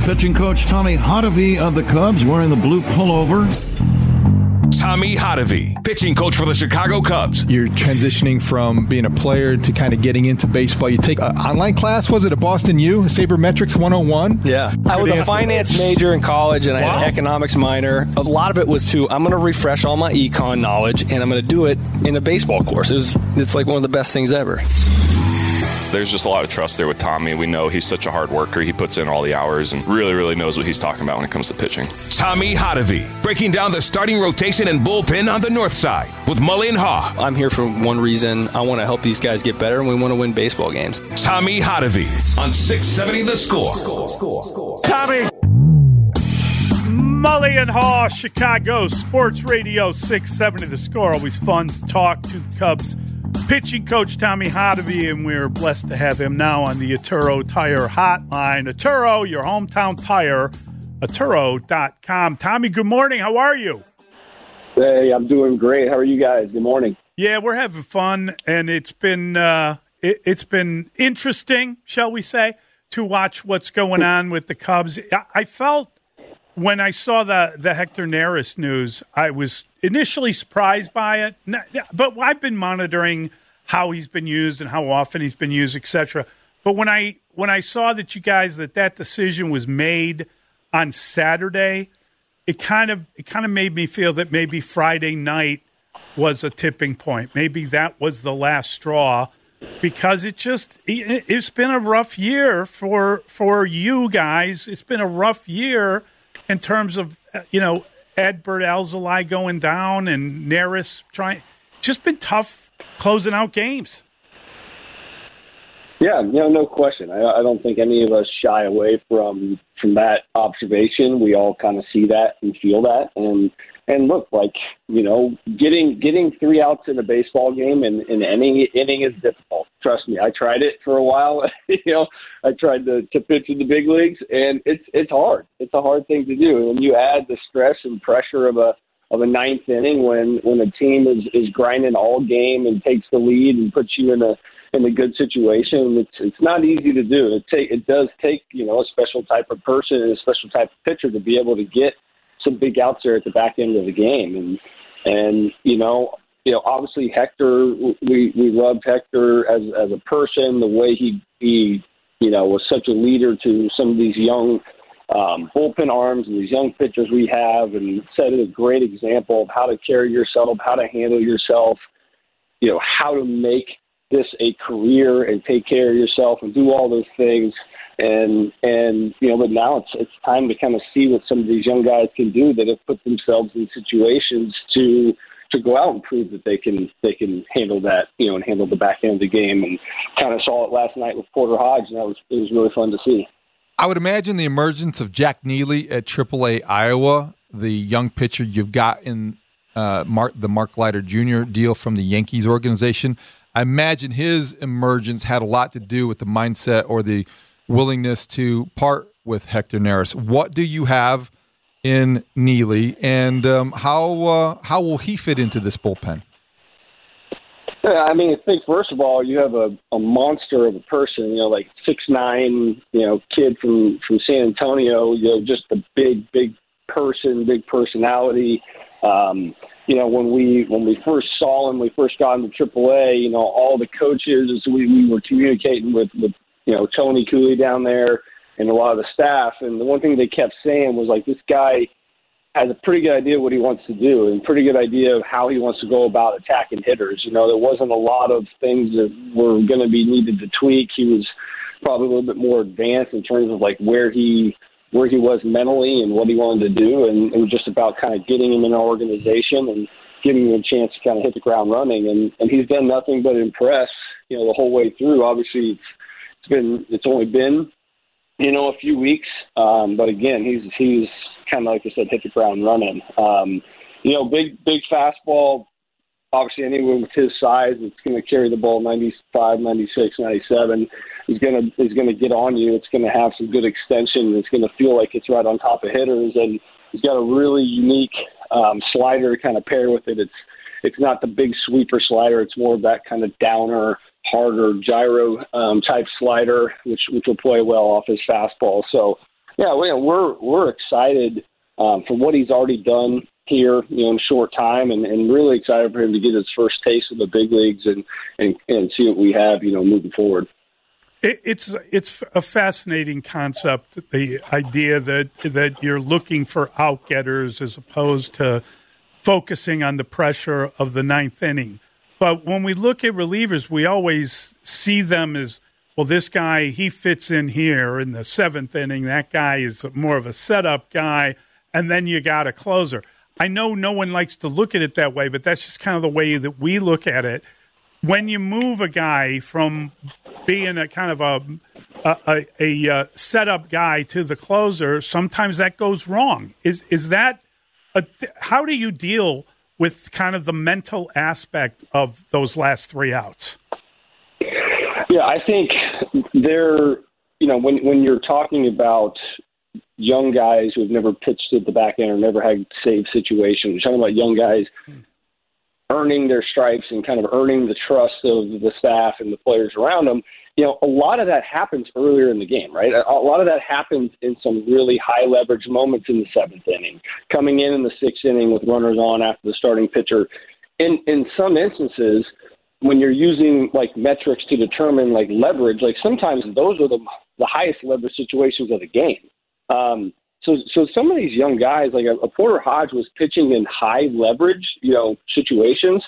Pitching coach Tommy Hotovy of the Cubs wearing the blue pullover. Tommy Hotovy, pitching coach for the Chicago Cubs. You're transitioning from being a player to kind of getting into baseball. You take an online class, was it at Boston U, Sabermetrics 101? Yeah. I was a finance major in college, and I had an economics minor. A lot of it was I'm going to refresh all my econ knowledge, and I'm going to do it in a baseball course. It's like one of the best things ever. There's just a lot of trust there with Tommy. We know he's such a hard worker. He puts in all the hours and really, really knows what he's talking about when it comes to pitching. Tommy Hotovy, breaking down the starting rotation and bullpen on the north side with Mully and Haugh. I'm here for one reason. I want to help these guys get better, and we want to win baseball games. Tommy Hotovy on 670 The Score. Tommy. Mully and Haugh, Chicago Sports Radio 670 The Score. Always fun to talk to the Cubs pitching coach Tommy Hotovy, and we're blessed to have him now on the Atturo Tire Hotline. Atturo, your hometown tire, Atturo.com. Tommy, good morning. How are you? Hey, I'm doing great. How are you guys? Good morning. Yeah, we're having fun, and it's been interesting, shall we say, to watch what's going on with the Cubs. I felt when I saw the Hector Neris news, I was initially surprised by it, but I've been monitoring how he's been used and how often he's been used, etc. But when I saw that you guys that decision was made on Saturday, it kind of made me feel that maybe Friday night was a tipping point. Maybe that was the last straw, because it's been a rough year for you guys. It's been a rough year in terms of, Adbert Alzolay going down and Neris trying. Just been tough closing out games. Yeah, no question. I don't think any of us shy away from that observation. We all kind of see that and feel that. And look, getting 3 outs in a baseball game in an inning is difficult. Trust me, I tried it for a while. I tried to pitch in the big leagues, and it's hard. It's a hard thing to do. And you add the stress and pressure of a ninth inning when a team is grinding all game and takes the lead and puts you in a good situation. It's not easy to do. It does take a special type of person and a special type of pitcher to be able to get some big outs there at the back end of the game. And obviously Hector, we loved Hector as a person, the way he was such a leader to some of these young bullpen arms and these young pitchers we have, and set a great example of how to carry yourself, how to handle yourself, how to make this a career and take care of yourself and do all those things. But now it's time to kind of see what some of these young guys can do that have put themselves in situations to go out and prove that they can handle that, and handle the back end of the game. And kind of saw it last night with Porter Hodge, and it was really fun to see. I would imagine the emergence of Jack Neely at AAA Iowa, the young pitcher you've got in the Mark Leiter Jr. deal from the Yankees organization. I imagine his emergence had a lot to do with the mindset or the willingness to part with Hector Neris. What do you have in Neely, and how will he fit into this bullpen? Yeah, I think first of all, you have a monster of a person, like 6'9", kid from San Antonio, just a big person, big personality. When we first saw him, we first got him to AAA, all the coaches, we were communicating with Tony Cooley down there and a lot of the staff. And the one thing they kept saying was, this guy has a pretty good idea what he wants to do and pretty good idea of how he wants to go about attacking hitters. There wasn't a lot of things that were going to be needed to tweak. He was probably a little bit more advanced in terms of where he was mentally and what he wanted to do. And it was just about kind of getting him in our organization and giving him a chance to kind of hit the ground running. And he's done nothing but impress, the whole way through. Obviously, it's only been, a few weeks. But again, he's kind of, like I said, hit the ground running. Big fastball. Obviously, anyone with his size, it's going to carry the ball 95, 96, 97. He's going to get on you. It's going to have some good extension. It's going to feel like it's right on top of hitters. And he's got a really unique slider to kind of pair with it. It's not the big sweeper slider. It's more of that kind of downer, harder gyro type slider, which will play well off his fastball. So Yeah, we're excited for what he's already done here, in a short time, and really excited for him to get his first taste of the big leagues and see what we have, moving forward. It's a fascinating concept, the idea that you're looking for out-getters as opposed to focusing on the pressure of the ninth inning. But when we look at relievers, we always see them as, well, this guy, he fits in here in the seventh inning. That guy is more of a setup guy, and then you got a closer. I know no one likes to look at it that way, but that's just kind of the way that we look at it. When you move a guy from being a kind of a setup guy to the closer, sometimes that goes wrong. Is that how do you deal with kind of the mental aspect of those last three outs? Yeah, I think when you're talking about young guys who have never pitched at the back end or never had save situations, you're talking about young guys earning their stripes and kind of earning the trust of the staff and the players around them. A lot of that happens earlier in the game, right? A lot of that happens in some really high leverage moments in the seventh inning, coming in the sixth inning with runners on after the starting pitcher. In some instances, when you're using like metrics to determine like leverage, like sometimes those are the highest leverage situations of the game. So some of these young guys, like a Porter Hodge, was pitching in high leverage, situations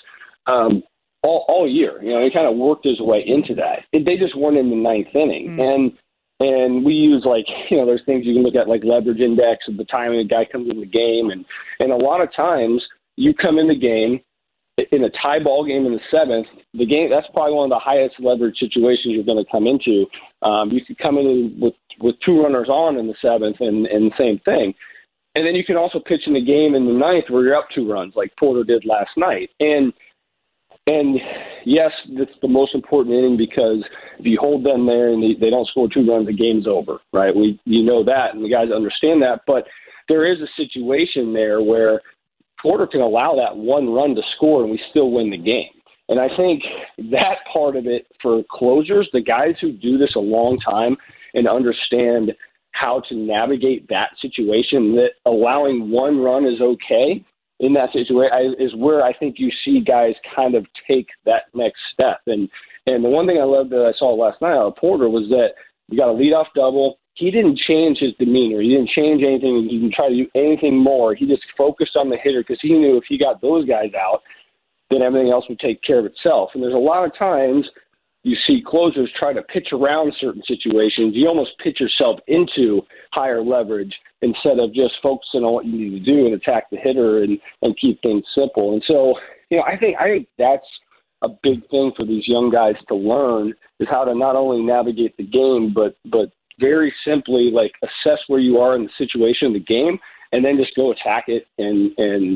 all year. He kind of worked his way into that. They just weren't in the ninth inning, and we use there's things you can look at like leverage index of the time a guy comes in the game, and a lot of times you come in the game in a tie ball game in the seventh. The game that's probably one of the highest leverage situations you're going to come into. You could come in with two runners on in the seventh, and the same thing. And then you can also pitch in the game in the ninth where you're up 2 runs, like Porter did last night. And yes, that's the most important inning because if you hold them there and they don't score 2 runs, the game's over, right? You know that, and the guys understand that. But there is a situation there where Porter can allow that 1 run to score, and we still win the game. And I think that part of it for closers, the guys who do this a long time and understand how to navigate that situation, that allowing 1 run is okay in that situation, is where I think you see guys kind of take that next step. And the one thing I loved that I saw last night out of Porter was that you got a leadoff double. He didn't change his demeanor. He didn't change anything. He didn't try to do anything more. He just focused on the hitter because he knew if he got those guys out, then everything else would take care of itself. And there's a lot of times you see closers try to pitch around certain situations. You almost pitch yourself into higher leverage instead of just focusing on what you need to do and attack the hitter and keep things simple. And so, I think that's a big thing for these young guys to learn is how to not only navigate the game, but very simply assess where you are in the situation of the game and then just go attack it and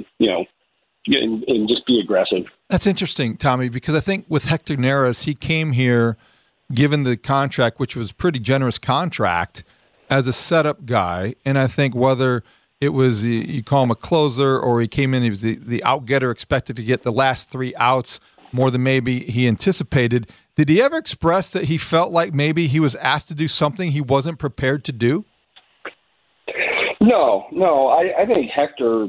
just be aggressive. That's interesting, Tommy, because I think with Hector Neris, he came here given the contract, which was a pretty generous contract, as a setup guy. And I think whether it was you call him a closer or he came in, he was the out-getter, expected to get the last 3 outs more than maybe he anticipated. Did he ever express that he felt like maybe he was asked to do something he wasn't prepared to do? No. I think Hector,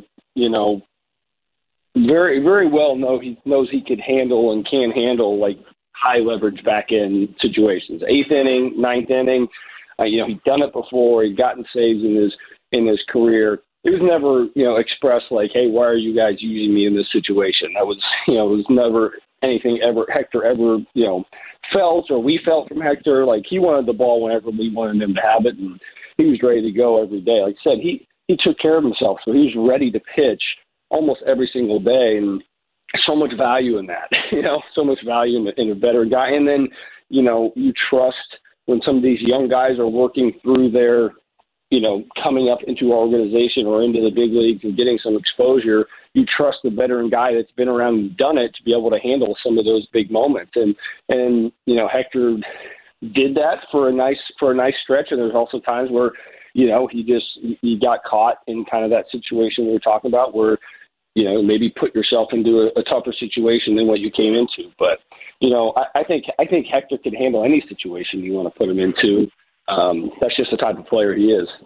very, very well knows he could handle and can handle high leverage back end situations. 8th inning, 9th inning, he'd done it before. He'd gotten saves in his career. It was never expressed hey, why are you guys using me in this situation? That was it was never anything Hector ever felt or we felt from Hector. He wanted the ball whenever we wanted him to have it, and he was ready to go every day. Like I said, he took care of himself, so he was ready to pitch almost every single day, and so much value in that, so much value in a veteran guy. And then, you trust when some of these young guys are working through their, coming up into our organization or into the big leagues and getting some exposure, you trust the veteran guy that's been around and done it to be able to handle some of those big moments. And Hector did that for a nice stretch. And there's also times where, he got caught in kind of that situation we were talking about where, maybe put yourself into a tougher situation than what you came into. But, I think Hector can handle any situation you want to put him into. That's just the type of player he is.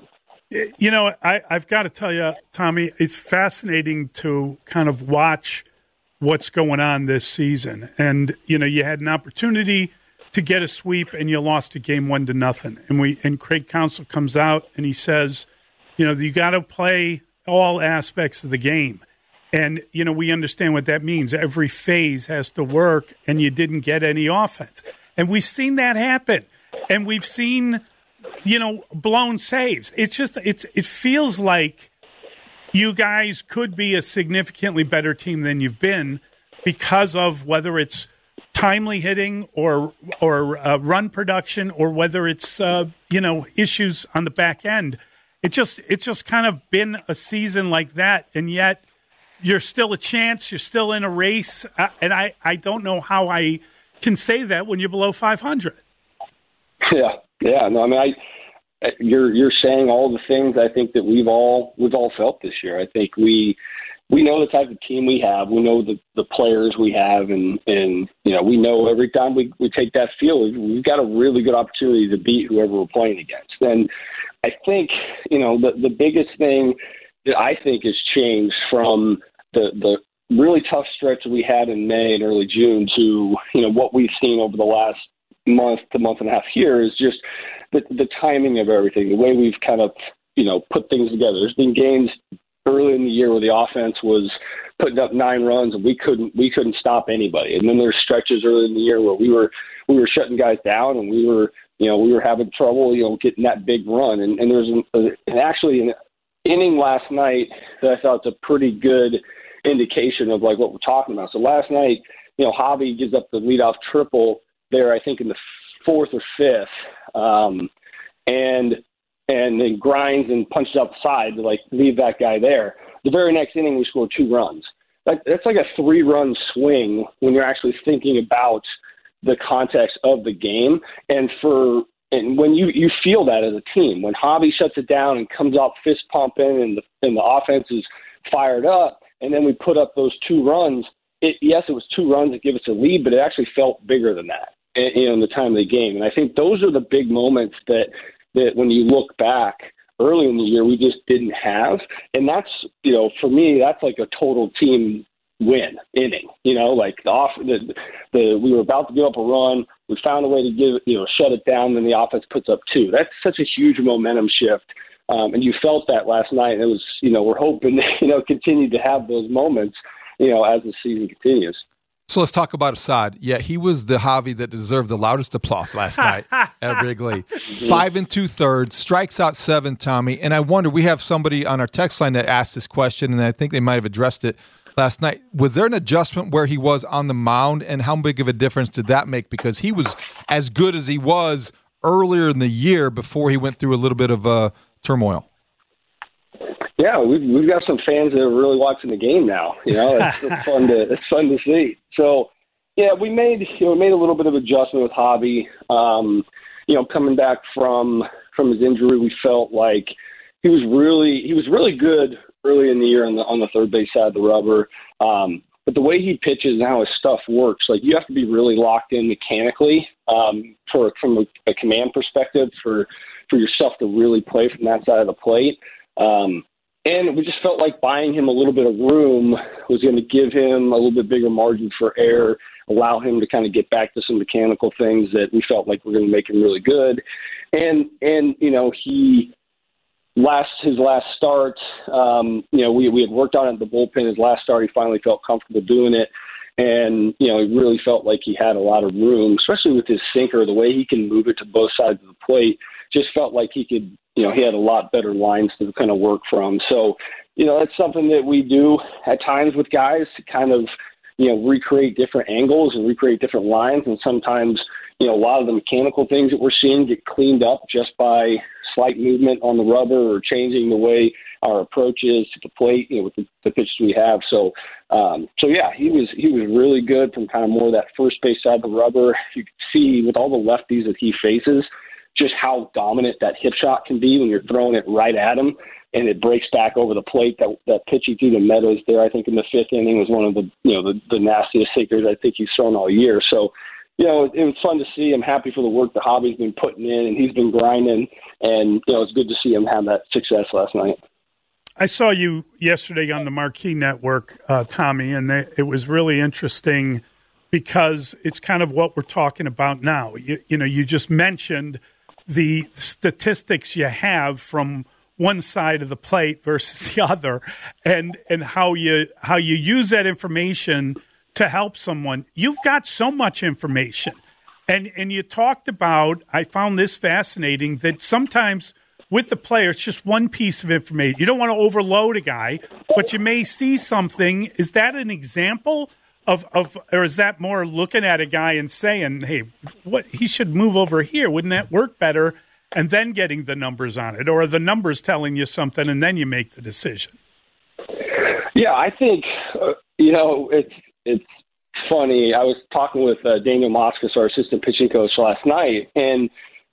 You know, I've got to tell you, Tommy, it's fascinating to kind of watch what's going on this season. And, you know, you had an opportunity to get a sweep and you lost a game 1-0. And Craig Counsell comes out and he says, you know, you got to play all aspects of the game. And, you know, we understand what that means. Every phase has to work, and you didn't get any offense. And we've seen that happen. And we've seen, you know, blown saves. It's just, it feels like you guys could be a significantly better team than you've been because of whether it's timely hitting or run production or whether it's, you know, issues on the back end. It's just kind of been a season like that, and yet you're still a chance. You're still in a race, and I don't know how I can say that when you're below 500. Yeah. No, I mean, you're saying all the things I think that we've all felt this year. I think we know the type of team we have. We know the players we have, and you know, we know every time we take that field, we've got a really good opportunity to beat whoever we're playing against. And I think, you know, the biggest thing that I think has changed from the really tough stretch that we had in May and early June to, you know, what we've seen over the last month to month and a half here is just the timing of everything, the way we've kind of, you know, put things together. There's been games early in the year where the offense was putting up 9 runs and we couldn't stop anybody. And then there's stretches early in the year where we were shutting guys down and we were having trouble, you know, getting that big run. And there's actually an inning last night that I thought was a pretty good indication of like what we're talking about. So last night, you know, Javi gives up the leadoff triple there, I think in the 4th or 5th, and then grinds and punches out the side to like leave that guy there. The very next inning, we scored 2 runs. That's like a 3-run swing when you're actually thinking about the context of the game. And when you feel that as a team, when Javi shuts it down and comes out fist pumping and the offense is fired up, and then we put up those 2 runs. Yes, it was 2 runs that give us a lead, but it actually felt bigger than that, you know, in the time of the game. And I think those are the big moments that when you look back early in the year, we just didn't have. And that's, you know, for me, that's like a total team win inning. You know, like we were about to give up a run, we found a way to shut it down, then the offense puts up 2. That's such a huge momentum shift. And you felt that last night. And it was, you know, we're hoping to, you know, continue to have those moments, you know, as the season continues. So let's talk about Assad. Yeah, he was the Javi that deserved the loudest applause last night at Wrigley. 5 2/3, strikes out 7, Tommy. And I wonder, we have somebody on our text line that asked this question, and I think they might have addressed it last night. Was there an adjustment where he was on the mound, and how big of a difference did that make? Because he was as good as he was earlier in the year before he went through a little bit of turmoil. Yeah, we've got some fans that are really watching the game now. You know, it's fun to see. So, yeah, we made a little bit of adjustment with Javi. You know, coming back from his injury, we felt like he was really good early in the year on the third base side of the rubber. But the way he pitches and how his stuff works, like you have to be really locked in mechanically from a command perspective for yourself to really play from that side of the plate. And we just felt like buying him a little bit of room was going to give him a little bit bigger margin for error, allow him to kind of get back to some mechanical things that we felt like were going to make him really good. And you know, his last start, you know, we had worked on it in the bullpen. His last start, he finally felt comfortable doing it. And, you know, he really felt like he had a lot of room, especially with his sinker, the way he can move it to both sides of the plate. Just felt like he could, you know, he had a lot better lines to kind of work from. So, you know, that's something that we do at times with guys to kind of, you know, recreate different angles and recreate different lines. And sometimes, you know, a lot of the mechanical things that we're seeing get cleaned up just by slight movement on the rubber or changing the way our approach is to the plate, you know, with the pitches we have. So yeah, he was really good from kind of more of that first base side of the rubber. You can see with all the lefties that he faces, just how dominant that hip shot can be when you're throwing it right at him and it breaks back over the plate. That pitching through the Meadows there, I think in the 5th inning was one of the, you know, the nastiest sinkers I think he's thrown all year. So, it was fun to see. I'm happy for the work that Hobby's been putting in, and he's been grinding. And, it's good to see him have that success last night. I saw you yesterday on the Marquee Network, Tommy, and it was really interesting because it's kind of what we're talking about now. You just mentioned the statistics you have from one side of the plate versus the other, and how you use that information to help someone. You've got so much information, and you talked about, I found this fascinating, that sometimes with the player, it's just one piece of information. You don't want to overload a guy, but you may see something. Is that an example of or is that more looking at a guy and saying, hey, what he should move over here? Wouldn't that work better? And then getting the numbers on it, or are the numbers telling you something and then you make the decision? Yeah, I think, it's funny. I was talking with Daniel Moskos, our assistant pitching coach, last night, and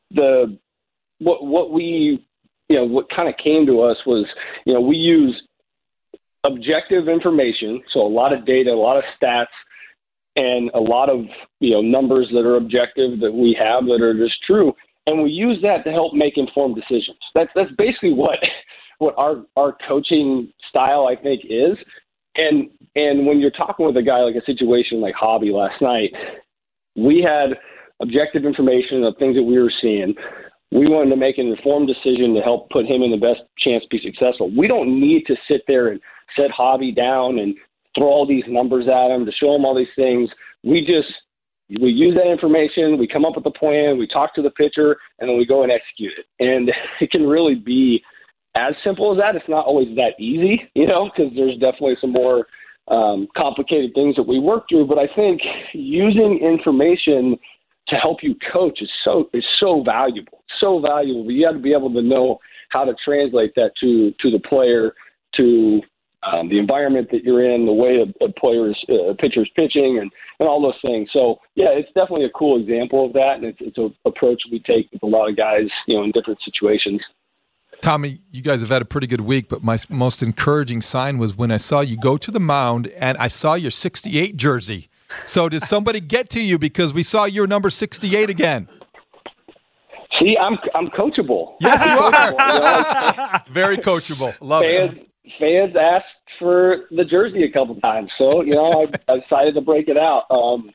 what kind of came to us was, we use objective information, so a lot of data, a lot of stats, and a lot of, numbers that are objective that we have that are just true, and we use that to help make informed decisions. That's basically what our coaching style, I think, is. And when you're talking with a guy like a situation like Hobby last night, we had objective information of things that we were seeing. We wanted to make an informed decision to help put him in the best chance to be successful. We don't need to sit there and set Hobby down and throw all these numbers at him to show him all these things. We use that information, we come up with a plan, we talk to the pitcher, and then we go and execute it. And it can really be as simple as that. It's not always that easy, because there's definitely some more complicated things that we work through. But I think using information to help you coach is so valuable. So valuable. But you have to be able to know how to translate that to the player, to the environment that you're in, the way a pitcher's pitching, and all those things. So, yeah, it's definitely a cool example of that, and it's an approach we take with a lot of guys, in different situations. Tommy, you guys have had a pretty good week, but my most encouraging sign was when I saw you go to the mound and I saw your 68 jersey. So did somebody get to you because we saw your number 68 again? See, I'm coachable. Yes, you are. Very coachable. Love it. Fans asked for the jersey a couple times, so I decided to break it out.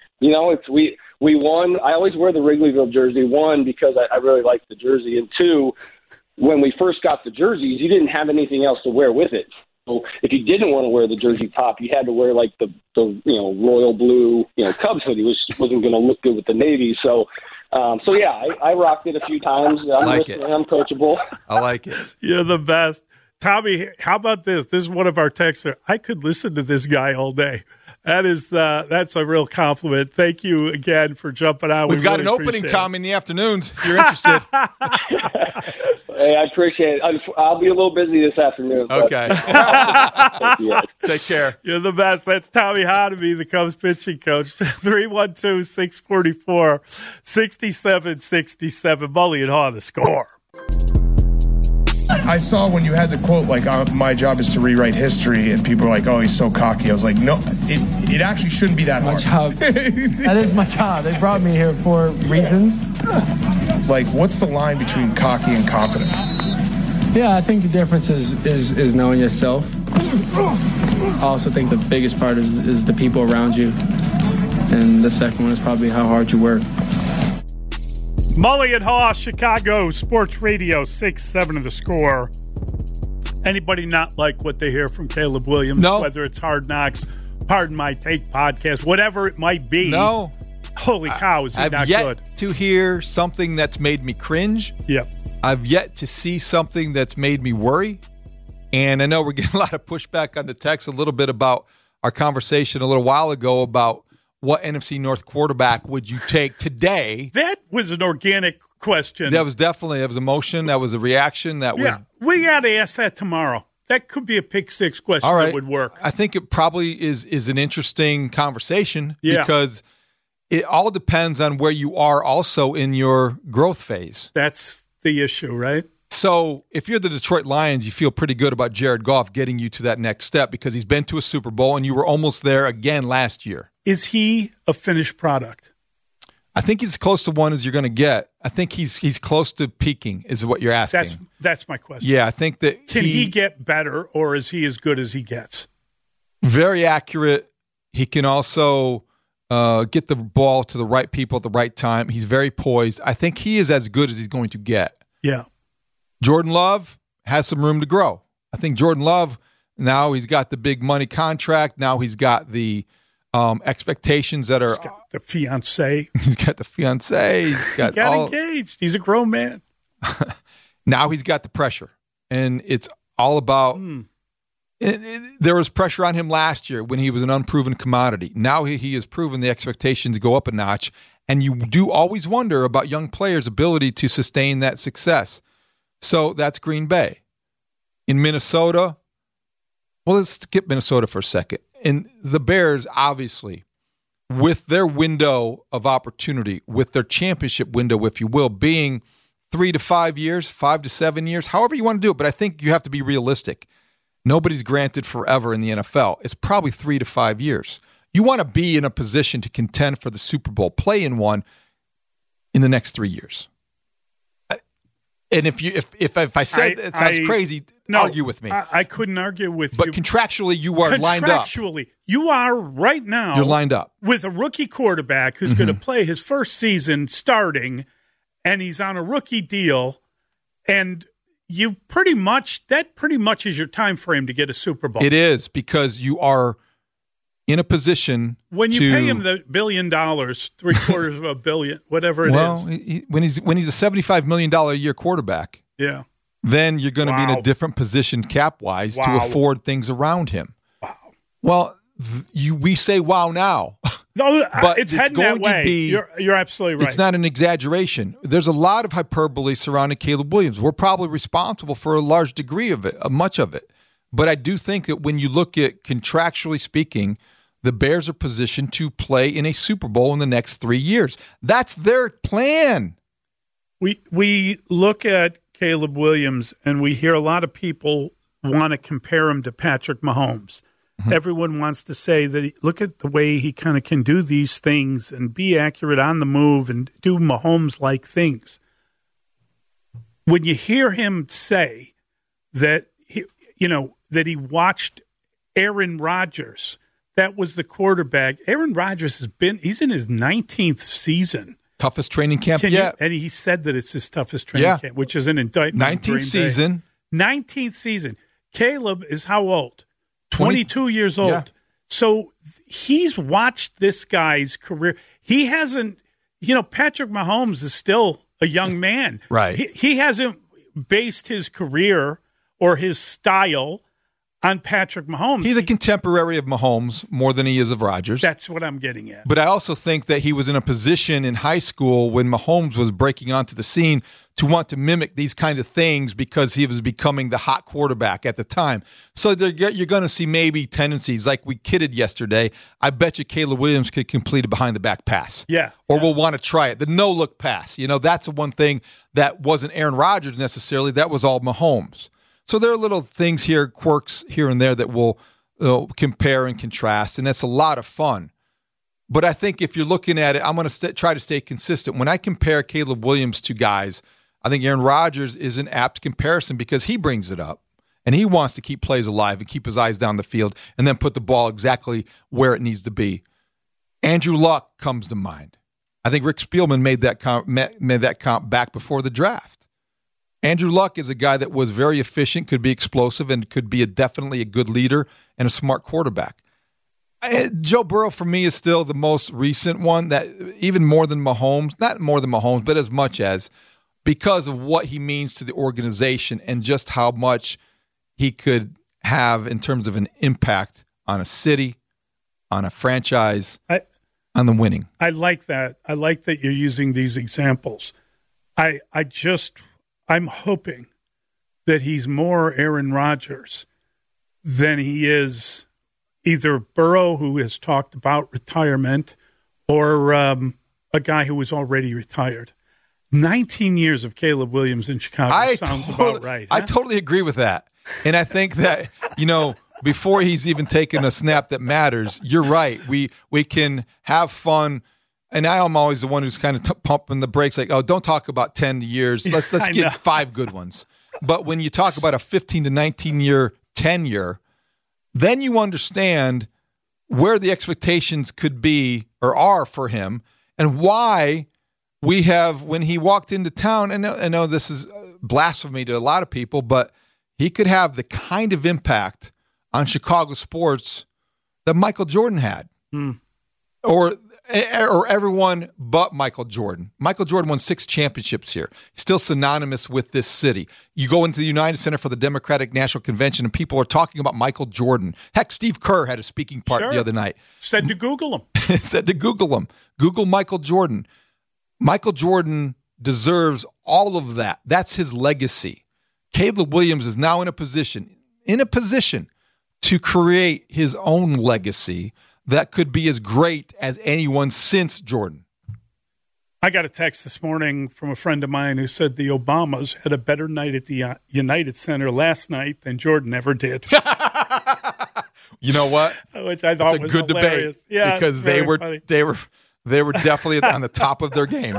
We won. I always wear the Wrigleyville jersey. One, because I really like the jersey, and two, when we first got the jerseys, you didn't have anything else to wear with it. So if you didn't want to wear the jersey top, you had to wear like the royal blue Cubs hoodie, which wasn't going to look good with the navy. So yeah, I rocked it a few times. I'm coachable. I like it. You're the best. Tommy, how about this? This is one of our texters. I could listen to this guy all day. That's a real compliment. Thank you again for jumping on. We've got an opening, Tom, in the afternoons if you're interested. Hey, I appreciate it. I'll be a little busy this afternoon. Okay. Take care. You're the best. That's Tommy Hotomy, the Cubs pitching coach. 312-644-6767. Mully and Haw, the score. I saw when you had the quote, like, my job is to rewrite history, and people were like, oh, he's so cocky. I was like, no, it actually shouldn't be that hard. That is my job. They brought me here for reasons. Like, what's the line between cocky and confident? Yeah, I think the difference is knowing yourself. I also think the biggest part is the people around you. And the second one is probably how hard you work. Mully and Haw, Chicago Sports Radio, 6-7 of the score. Anybody not like what they hear from Caleb Williams? No. Whether it's Hard Knocks, Pardon My Take podcast, whatever it might be. No. Holy cow, is he not good? I've yet to hear something that's made me cringe. Yep. I've yet to see something that's made me worry. And I know we're getting a lot of pushback on the text a little bit about our conversation a little while ago about what NFC North quarterback would you take today? That was an organic question. That was emotion. That was a reaction. We got to ask that tomorrow. That could be a pick six question that would work. I think it probably is an interesting conversation because it all depends on where you are also in your growth phase. That's the issue, right? So if you're the Detroit Lions, you feel pretty good about Jared Goff getting you to that next step because he's been to a Super Bowl and you were almost there again last year. Is he a finished product? I think he's as close to one as you're going to get. I think he's close to peaking, is what you're asking. That's my question. Yeah, I think that can he get better, or is he as good as he gets? Very accurate. He can also get the ball to the right people at the right time. He's very poised. I think he is as good as he's going to get. Yeah. Jordan Love has some room to grow. I think Jordan Love, now he's got the big money contract. Now he's got the expectations that are... He's got the fiancé. He's got the fiancé. He got engaged. He's a grown man. Now he's got the pressure. And it's all about... There was pressure on him last year when he was an unproven commodity. Now he has proven the expectations go up a notch. And you do always wonder about young players' ability to sustain that success. So that's Green Bay. In Minnesota, well, let's skip Minnesota for a second. And the Bears, obviously, with their window of opportunity, with their championship window, if you will, being 3 to 5 years, 5 to 7 years, however you want to do it. But I think you have to be realistic. Nobody's granted forever in the NFL. It's probably 3 to 5 years. You want to be in a position to contend for the Super Bowl, play in one in the next 3 years. And if I said it sounds crazy, argue with me. I couldn't argue with you. But you. Contractually, you are lined up. Contractually, you are right now. You're lined up. With a rookie quarterback who's going to play his first season starting, and he's on a rookie deal, and you pretty much is your time frame to get a Super Bowl. It is, because you are in a position when you pay him the $1 billion, $750 million, whatever it is. Well, when he's a $75 million a year quarterback, yeah, then you're going to be in a different position cap wise to afford things around him. Wow. Well, we say wow now. No, but it's heading that way. You're absolutely right. It's not an exaggeration. There's a lot of hyperbole surrounding Caleb Williams. We're probably responsible for a large degree of it, much of it. But I do think that when you look at contractually speaking, the Bears are positioned to play in a Super Bowl in the next 3 years. That's their plan. We look at Caleb Williams, and we hear a lot of people want to compare him to Patrick Mahomes. Mm-hmm. Everyone wants to say that look at the way he kind of can do these things and be accurate on the move and do Mahomes-like things. When you hear him say that that he watched Aaron Rodgers, that was the quarterback. Aaron Rodgers he's in his 19th season. Toughest training camp yet. And he said that it's his toughest training camp, which is an indictment. 19th season. 19th season. Caleb is how old? 22 years old. Yeah. So he's watched this guy's career. He hasn't, Patrick Mahomes is still a young man. Right. He hasn't based his career or his style on Patrick Mahomes. He's a contemporary of Mahomes more than he is of Rodgers. That's what I'm getting at. But I also think that he was in a position in high school when Mahomes was breaking onto the scene to want to mimic these kind of things because he was becoming the hot quarterback at the time. So you're going to see maybe tendencies like we kidded yesterday. I bet you Caleb Williams could complete a behind-the-back pass. Yeah. Or will want to try it. The no-look pass. That's the one thing that wasn't Aaron Rodgers necessarily. That was all Mahomes. So there are little things here, quirks here and there that will compare and contrast, and that's a lot of fun. But I think if you're looking at it, I'm going to try to stay consistent. When I compare Caleb Williams to guys, I think Aaron Rodgers is an apt comparison because he brings it up, and he wants to keep plays alive and keep his eyes down the field and then put the ball exactly where it needs to be. Andrew Luck comes to mind. I think Rick Spielman made that comp back before the draft. Andrew Luck is a guy that was very efficient, could be explosive, and could be definitely a good leader and a smart quarterback. Joe Burrow, for me, is still the most recent one, that even more than Mahomes, not more than Mahomes, but as much as, because of what he means to the organization and just how much he could have in terms of an impact on a city, on a franchise, on the winning. I like that. I like that you're using these examples. I'm hoping that he's more Aaron Rodgers than he is either Burrow, who has talked about retirement, or a guy who was already retired. 19 years of Caleb Williams in Chicago sounds about right. Huh? I totally agree with that. And I think that, before he's even taken a snap that matters, you're right. We can have fun and I'm always the one who's kind of pumping the brakes, like, oh, don't talk about 10 years. Let's get 5 good ones. But when you talk about a 15 to 19-year tenure, then you understand where the expectations could be or are for him, and why we have, when he walked into town, and I know this is blasphemy to a lot of people, but he could have the kind of impact on Chicago sports that Michael Jordan had. Or everyone but Michael Jordan. Michael Jordan won 6 championships here. He's still synonymous with this city. You go into the United Center for the Democratic National Convention, and people are talking about Michael Jordan. Heck, Steve Kerr had a speaking part the other night. Said to Google him. Said to Google him. Google Michael Jordan. Michael Jordan deserves all of that. That's his legacy. Caleb Williams is now in a position to create his own legacy that could be as great as anyone since Jordan. I got a text this morning from a friend of mine who said the Obamas had a better night at the United Center last night than Jordan ever did. You know what? Which I thought was a good hilarious. debate, because they were definitely on the top of their game.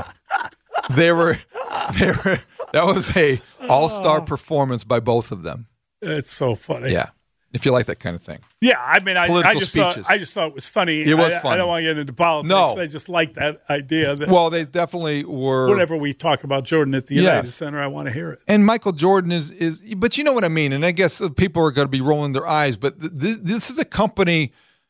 That was a all-star performance by both of them. It's so funny. Yeah. If you like that kind of thing. Yeah, I mean, I just thought it was funny. It was funny. I don't want to get into politics. No. I just like that idea. That well, they definitely were. Whenever we talk about Jordan at the United Center, I want to hear it. And Michael Jordan is, but you know what I mean. And I guess people are going to be rolling their eyes. But this is a company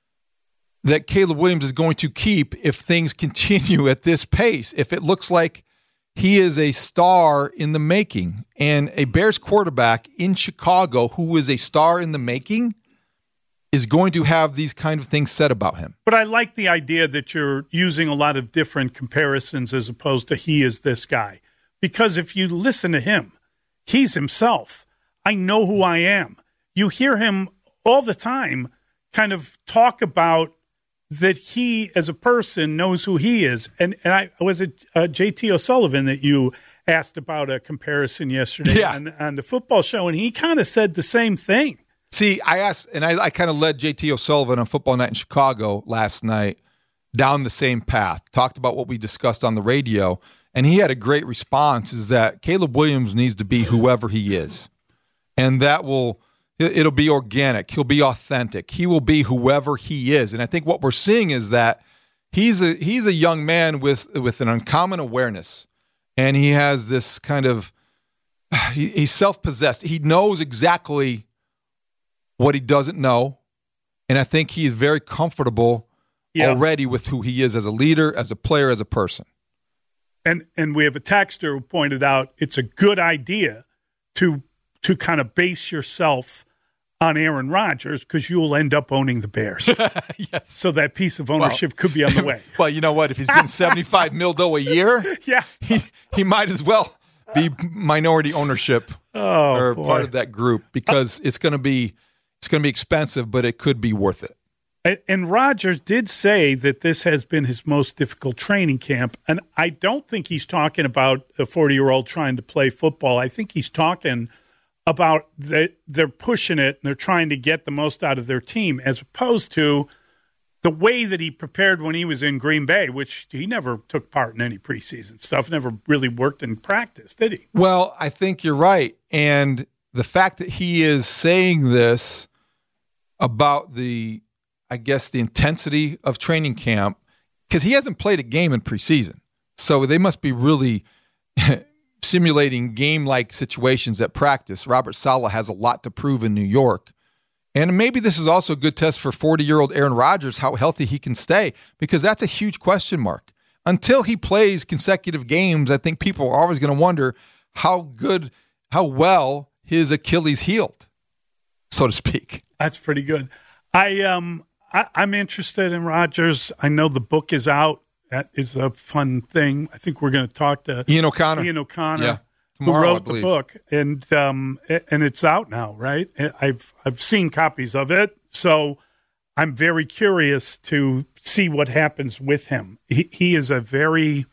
that Caleb Williams is going to keep if things continue at this pace. If it looks like he is a star in the making, and a Bears quarterback in Chicago who is a star in the making is going to have these kind of things said about him. But I like the idea that you're using a lot of different comparisons as opposed to he is this guy. Because if you listen to him, he's himself. I know who I am. You hear him all the time kind of talk about that he, as a person, knows who he is. And was it J.T. O'Sullivan that you asked about a comparison yesterday on the football show, and he kind of said the same thing. See, I asked, and I kind of led J.T. O'Sullivan on Football Night in Chicago last night down the same path, talked about what we discussed on the radio, and he had a great response, is that Caleb Williams needs to be whoever he is. And it'll be organic. He'll be authentic. He will be whoever he is. And I think what we're seeing is that he's a young man with an uncommon awareness. And he has this kind of, he's self-possessed. He knows exactly what he doesn't know. And I think he is very comfortable already with who he is as a leader, as a player, as a person. And we have a texter who pointed out it's a good idea to kind of base yourself on Aaron Rodgers, because you'll end up owning the Bears. Yes. So that piece of ownership could be on the way. Well, you know what? If he's getting $75 million a year, he might as well be minority ownership or part of that group, because it's going to be expensive, but it could be worth it. And Rodgers did say that this has been his most difficult training camp. And I don't think he's talking about a 40-year-old trying to play football. I think he's talking about they're pushing it and they're trying to get the most out of their team, as opposed to the way that he prepared when he was in Green Bay, which he never took part in any preseason stuff, never really worked in practice, did he? Well, I think you're right. And the fact that he is saying this about the intensity of training camp, because he hasn't played a game in preseason. So they must be really simulating game-like situations at practice. Robert Saleh has a lot to prove in New York. And maybe this is also a good test for 40-year-old Aaron Rodgers, how healthy he can stay, because that's a huge question mark. Until he plays consecutive games, I think people are always going to wonder how well his Achilles healed, so to speak. That's pretty good. I'm interested in Rodgers. I know the book is out. That is a fun thing. I think we're going to talk to Ian O'Connor, tomorrow, who wrote the book, and it's out now, right? I've seen copies of it, so I'm very curious to see what happens with him. He is a very,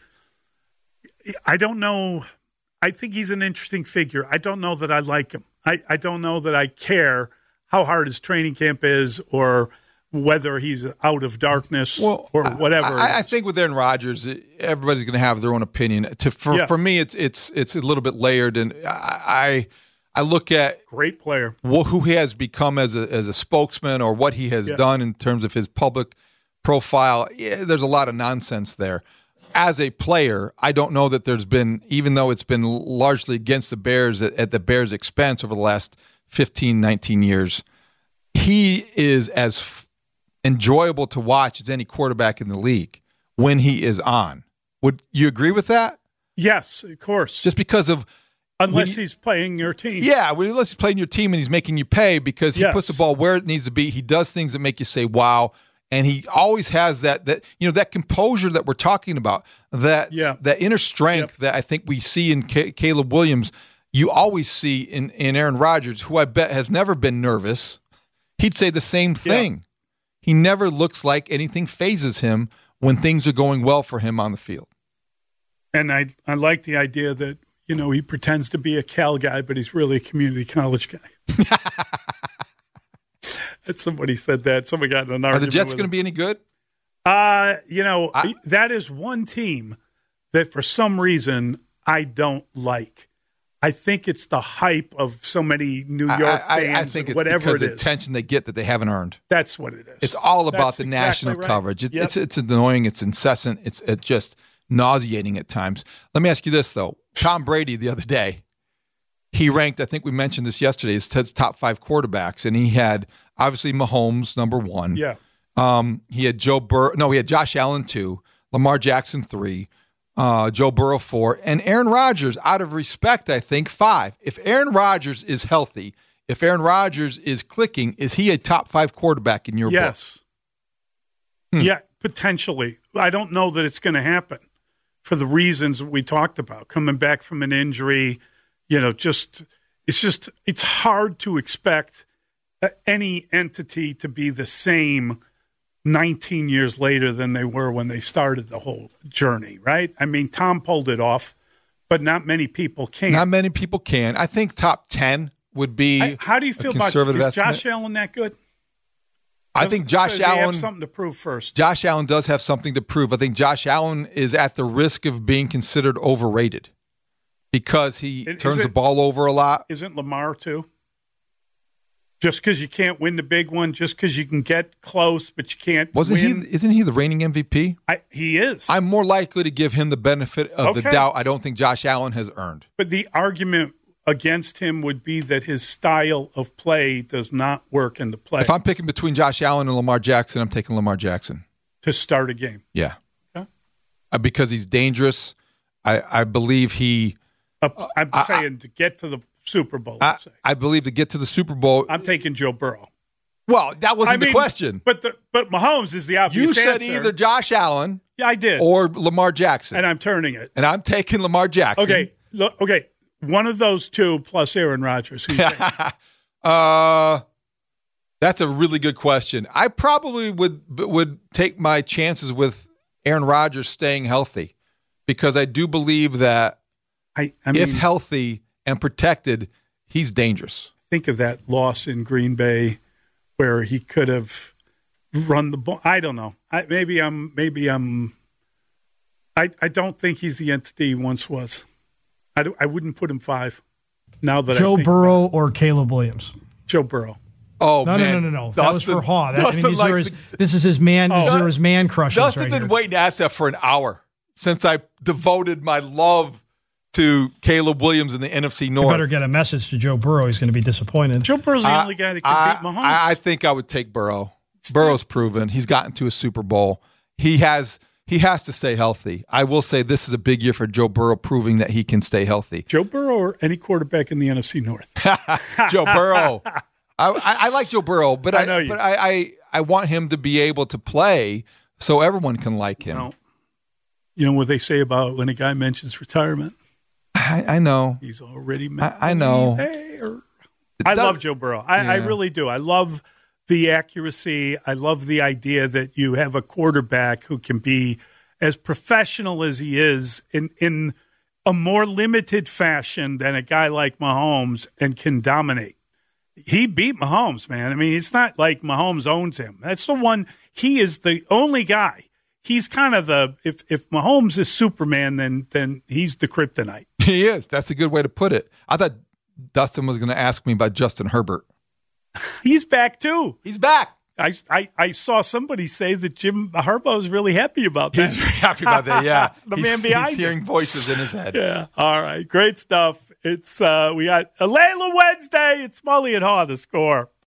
I don't know. I think he's an interesting figure. I don't know that I like him. I don't know that I care how hard his training camp is, or whether he's out of darkness or whatever. I think with Aaron Rodgers, everybody's going to have their own opinion. For me, it's a little bit layered, and I look at great player who he has become as a spokesman or what he has done in terms of his public profile. Yeah, there's a lot of nonsense there. As a player, I don't know that there's been, even though it's been largely against the Bears at the Bears' expense over the last 15, 19 years, he is as enjoyable to watch as any quarterback in the league when he is on. Would you agree with that? Yes, of course. Just because of... Unless he's playing your team. Yeah, unless he's playing your team and he's making you pay because he puts the ball where it needs to be. He does things that make you say, wow. And he always has that composure that we're talking about, that inner strength that I think we see in Caleb Williams, you always see in Aaron Rodgers, who I bet has never been nervous. He'd say the same thing. Yeah. He never looks like anything phases him when things are going well for him on the field. And I like the idea that, he pretends to be a Cal guy, but he's really a community college guy. Somebody said that. Somebody got in an argument. Are the Jets going to be any good? That is one team that for some reason I don't like. I think it's the hype of so many New York fans. I think it's whatever because it of the is. attention they get that they haven't earned. That's what it is. It's all about That's the exactly national right. coverage. It's annoying. It's incessant. It's just nauseating at times. Let me ask you this, though. Tom Brady the other day, he ranked, I think we mentioned this yesterday, his top 5 quarterbacks, and he had obviously Mahomes, number 1. Yeah. He had he had Josh Allen 2, Lamar Jackson 3, Joe Burrow 4, and Aaron Rodgers, out of respect, I think, 5. If Aaron Rodgers is healthy, if Aaron Rodgers is clicking, is he a top 5 quarterback in your book? Yes. Yeah, potentially. I don't know that it's going to happen for the reasons we talked about. Coming back from an injury, it's hard to expect any entity to be the same 19 years later than they were when they started the whole journey, right? I mean, Tom pulled it off, but not many people can. Not many people can. I think top 10 would be. How do you feel about is Josh Allen that good? I think Josh Allen have something to prove first. Josh Allen does have something to prove. I think Josh Allen is at the risk of being considered overrated because he turns the ball over a lot. Isn't Lamar too? Just because you can't win the big one, just because you can get close, but you can't win. Isn't he the reigning MVP? He is. I'm more likely to give him the benefit of the doubt. I don't think Josh Allen has earned. But the argument against him would be that his style of play does not work in the play. If I'm picking between Josh Allen and Lamar Jackson, I'm taking Lamar Jackson. To start a game. Yeah. Okay. Because he's dangerous. I believe he... I'm saying to get to the Super Bowl. I believe to get to the Super Bowl... I'm taking Joe Burrow. Well, that wasn't the question. But Mahomes is the obvious You said answer. either Josh Allen... Yeah, I did. Or Lamar Jackson. And I'm turning it. And I'm taking Lamar Jackson. Okay. One of those two plus Aaron Rodgers. Who you think? That's a really good question. I probably would take my chances with Aaron Rodgers staying healthy because I do believe that if healthy and protected, he's dangerous. Think of that loss in Green Bay where he could have run the ball. I don't know. I don't think he's the entity he once was. I wouldn't put him 5. Now that Joe Burrow or Caleb Williams? Joe Burrow. Oh, no, man. No. That was for Haw. This is his man. These are his man crushes. Dustin been waiting to ask that for an hour since I devoted my love to Caleb Williams in the NFC North. You better get a message to Joe Burrow. He's going to be disappointed. Joe Burrow's the only guy that can beat Mahomes. I think I would take Burrow. Burrow's proven. He's gotten to a Super Bowl. He has to stay healthy. I will say this is a big year for Joe Burrow, proving that he can stay healthy. Joe Burrow or any quarterback in the NFC North? Joe Burrow. I like Joe Burrow, but I want him to be able to play so everyone can like him. You know what they say about when a guy mentions retirement? I know. He's already I know. I love Joe Burrow. I really do. I love the accuracy. I love the idea that you have a quarterback who can be as professional as he is in a more limited fashion than a guy like Mahomes and can dominate. he beat Mahomes, man. I mean, it's not like Mahomes owns him. That's the one. He is the only guy. He's kind of if Mahomes is Superman, then he's the kryptonite. He is. That's a good way to put it. I thought Dustin was going to ask me about Justin Herbert. He's back too. He's back. I saw somebody say that Jim Harbaugh is really happy about that. He's very happy about that, yeah. Man behind he's hearing voices in his head. Yeah. All right. Great stuff. It's we got a Layla Wednesday. It's Mully and Haw, The Score.